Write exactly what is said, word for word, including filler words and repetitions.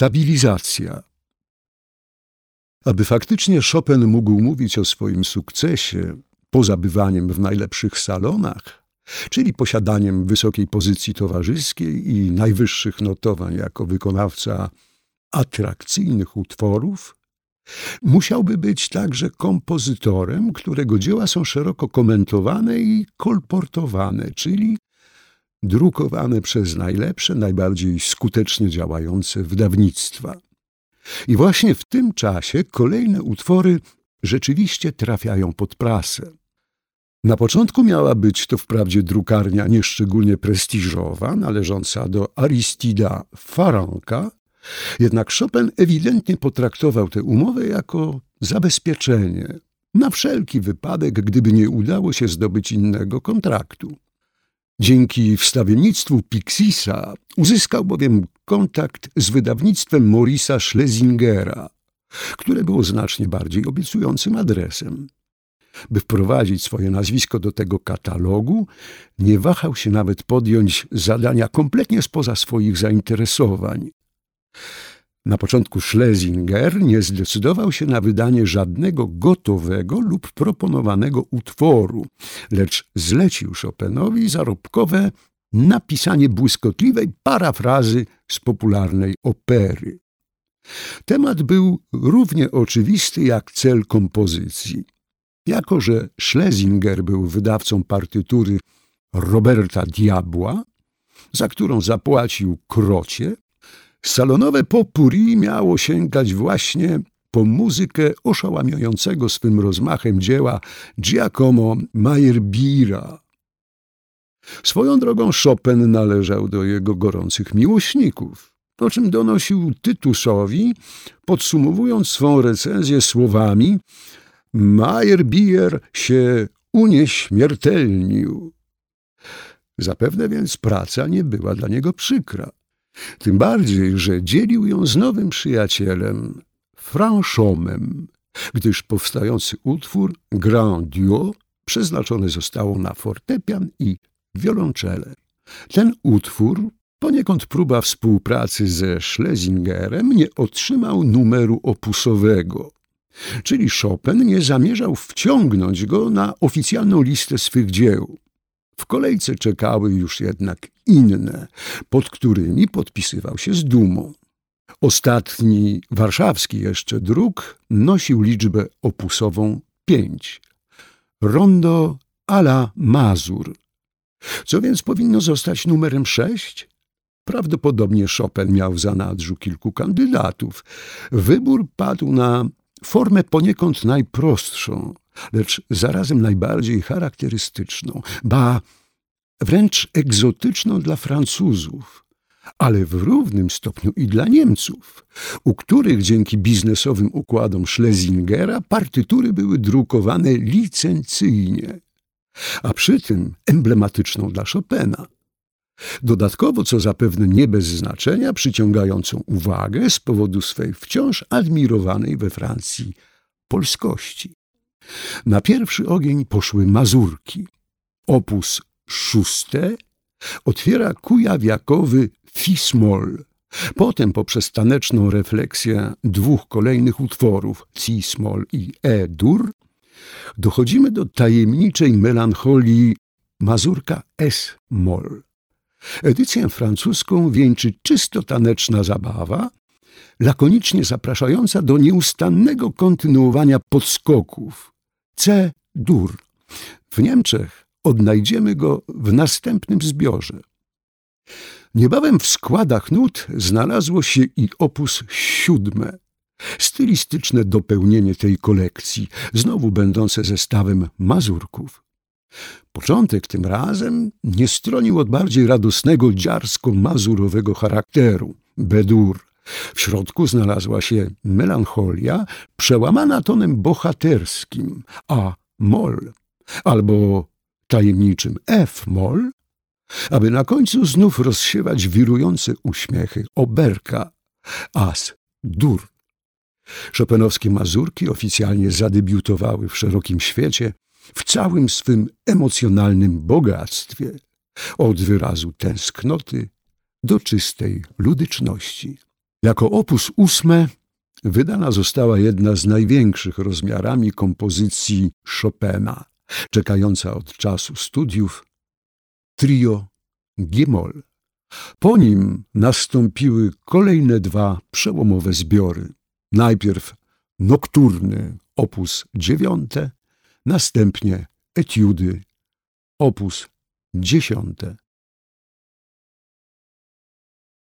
Stabilizacja. Aby faktycznie Chopin mógł mówić o swoim sukcesie, poza bywaniem w najlepszych salonach, czyli posiadaniem wysokiej pozycji towarzyskiej i najwyższych notowań jako wykonawca atrakcyjnych utworów, musiałby być także kompozytorem, którego dzieła są szeroko komentowane i kolportowane, czyli drukowane przez najlepsze, najbardziej skutecznie działające wydawnictwa. I właśnie w tym czasie kolejne utwory rzeczywiście trafiają pod prasę. Na początku miała być to wprawdzie drukarnia nieszczególnie prestiżowa, należąca do Aristida Faranka, jednak Chopin ewidentnie potraktował tę umowę jako zabezpieczenie, na wszelki wypadek, gdyby nie udało się zdobyć innego kontraktu. Dzięki wstawiennictwu Pixisa uzyskał bowiem kontakt z wydawnictwem Maurice'a Schlesingera, które było znacznie bardziej obiecującym adresem. By wprowadzić swoje nazwisko do tego katalogu, nie wahał się nawet podjąć zadania kompletnie spoza swoich zainteresowań. Na początku Schlesinger nie zdecydował się na wydanie żadnego gotowego lub proponowanego utworu, lecz zlecił Chopinowi zarobkowe napisanie błyskotliwej parafrazy z popularnej opery. Temat był równie oczywisty jak cel kompozycji. Jako że Schlesinger był wydawcą partytury Roberta Diabła, za którą zapłacił krocie, salonowe potpourri miało sięgać właśnie po muzykę oszałamiającego swym rozmachem dzieła Giacomo Meyerbeera. Swoją drogą Chopin należał do jego gorących miłośników, o czym donosił Tytusowi, podsumowując swą recenzję słowami: Meyerbeer się unieśmiertelnił. Zapewne więc praca nie była dla niego przykra. Tym bardziej, że dzielił ją z nowym przyjacielem, Franchomem, gdyż powstający utwór Grand Duo przeznaczony zostało na fortepian i wiolonczelę. Ten utwór, poniekąd próba współpracy ze Schlesingerem, nie otrzymał numeru opusowego, czyli Chopin nie zamierzał wciągnąć go na oficjalną listę swych dzieł. W kolejce czekały już jednak inne, pod którymi podpisywał się z dumą. Ostatni, warszawski jeszcze druk nosił liczbę opusową pięć. Rondo à la Mazur. Co więc powinno zostać numerem sześć? Prawdopodobnie Chopin miał w zanadrzu kilku kandydatów. Wybór padł na formę poniekąd najprostszą, lecz zarazem najbardziej charakterystyczną, ba wręcz egzotyczną dla Francuzów, ale w równym stopniu i dla Niemców, u których dzięki biznesowym układom Schlesingera partytury były drukowane licencyjnie, a przy tym emblematyczną dla Chopina. Dodatkowo, co zapewne nie bez znaczenia, przyciągającą uwagę z powodu swej wciąż admirowanej we Francji polskości. Na pierwszy ogień poszły mazurki. Opus szóste otwiera kujawiakowy fis-moll. Potem poprzez taneczną refleksję dwóch kolejnych utworów ci-moll i e-dur dochodzimy do tajemniczej melancholii mazurka es-moll. Edycję francuską wieńczy czysto taneczna zabawa, lakonicznie zapraszająca do nieustannego kontynuowania podskoków C-dur. W Niemczech odnajdziemy go w następnym zbiorze. Niebawem w składach nut znalazło się i opus siódme, stylistyczne dopełnienie tej kolekcji, znowu będące zestawem mazurków. Początek tym razem nie stronił od bardziej radosnego dziarsko-mazurowego charakteru, B-dur. W środku znalazła się melancholia przełamana tonem bohaterskim, A-moll, albo tajemniczym F-moll, aby na końcu znów rozsiewać wirujące uśmiechy Oberka, As-dur. Chopinowskie mazurki oficjalnie zadebiutowały w szerokim świecie w całym swym emocjonalnym bogactwie, od wyrazu tęsknoty do czystej ludyczności. Jako opus ósme wydana została jedna z największych rozmiarami kompozycji Chopina, czekająca od czasu studiów, trio G-moll. Po nim nastąpiły kolejne dwa przełomowe zbiory. Najpierw nokturny opus dziewiąte, następnie etiudy opus dziesiąte.